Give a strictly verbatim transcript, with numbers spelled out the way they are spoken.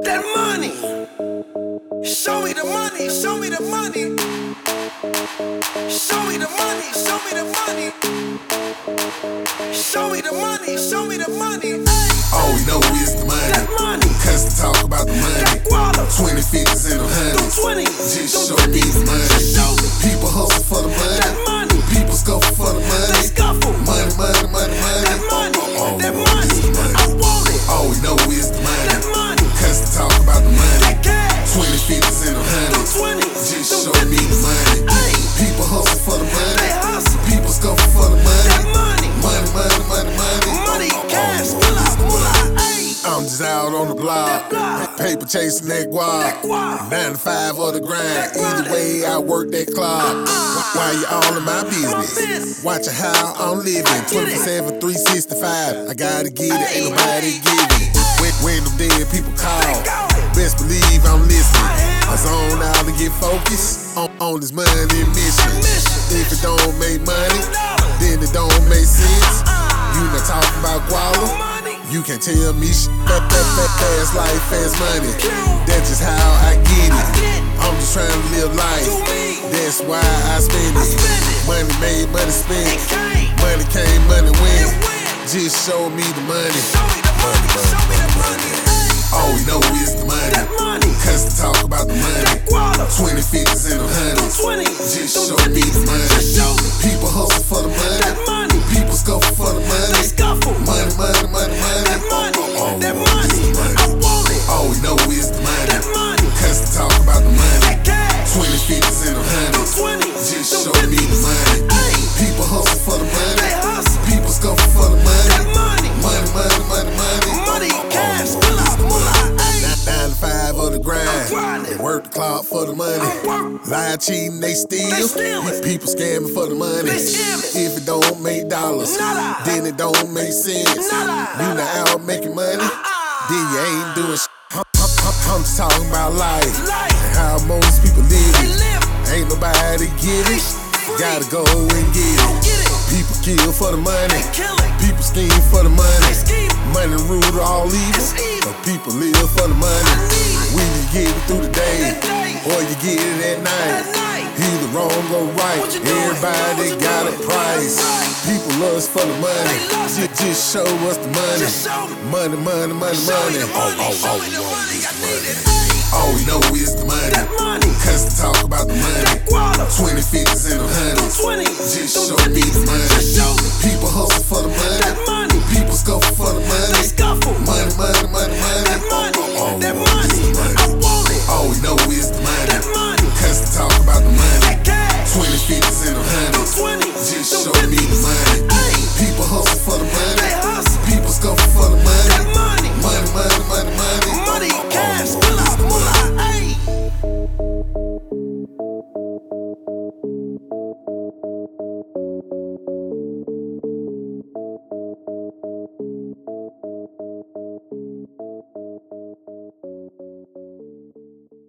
That money. Show me the money, show me the money. Show me the money, show me the money. Show me the money, show me the money. All we know is the money. That money. Cause to talk about the money. That guala. twenty, fifties, and them hundreds. Them twenties. Just Them show me fifties. the money. Just show me. People hustle for the money. That money. People scuffle for the money. They scuffle. Money, money, money, money. That money. All we That know money. is the money. I want it. All we know is the money. That money. Cause to talk about the money. That cash. twenty, fifties, and them Them hundreds. twenties. Just Them show me the fifties. money. Ay. People hustle for the money. They hustle. People scuffle for the money. That money. Money, money, money, money. Money, All we cash, know moolah, is the money. moolah, ayy. I'm just out on the block, That block. paper chasing that guap, That guap. nine to five or the grind. That grind. Either way, I work that clock. Uh-uh. While you all in my business, business. watching how I'm living. I get it. twenty-four seven, three sixty-five. I gotta get it, ain't Ay, nobody ay, give it. When, when them dead people call, They got it. best believe I'm listening. I am. I zone out and get focused on, on this money mission. mission. If it don't make money, No. then it don't make sense. Uh-uh. You not talking about guala. Money. You can tell me sh- that, that, that fast life, fast money. That's just how I get it. I'm just trying to live life. Do me. That's why I spend I it. spend it. Money made, money spent. It came. Money came, money went. It went. Just show me the money. Show me the money, show me the money. All we know is the money. That money. Cause to talk about the money. That guala. twenty, fifties, and them Them hundreds. twenties. Just Them show me the fifties. money. Just show me. People hustle for the money. That money. People scuffle for the They money. scuffle. Money, money, money, money. That money. All we That know is money. the money. I want it. All we know is the money. That money. Cause to talk about the money. That cash. twenty, fifties, and them Them hundreds. twenties. Just Them show me the fifties. money. Ay. People hustle for the money. They hustle. People scuffle for the money. That money. Money, money, money, money. Money, All we cash, know is moolah, the money. moolah, ayy. Nine to five of the grind. grinding. They work the clock for the money. I work. Lie, cheating, they steal. They stealing. People scamming for the money. They scamming. If it don't make dollars, Nada. then it don't make sense. Nada. You not out making money, Uh-uh. then you ain't doing sh- I'm, I'm, I'm, I'm just talking about life. Life. And how most people live They it. live. Ain't nobody give They it. free. Gotta go and get Go it. get it. People kill for the money. They kill it. People scheme for the money. They scheme. Money rule all evil. It's evil. But people live for the money. I need it. When you get it through the day, That day. or you get it at night. At night. Either wrong or right. What you doing? Everybody What you got a doing? price. Right. People lust for the money. They lust Just, just show us the money. Just show me. Money, money, money, Show money. me the money. Oh, oh, Show oh, me the oh, money. I it's need money. it. Ayy. All we know is the money. That money. Cause to talk about the money. That guala. twenty, fifties, and them Them hundreds. twenties. Just Them show me the fifties. money. Just show me. People hustle for the money. That money. People scuffle for the They money. scuffle. Money, money, money, money. That money. All we That know is money. the money. I want it. All we know is the money. That money. Cause to talk about the money. That cash. twenty, fifties, and them Them hundreds. twenties. Just Them show me the fifties. money. Ayy. People hustle for the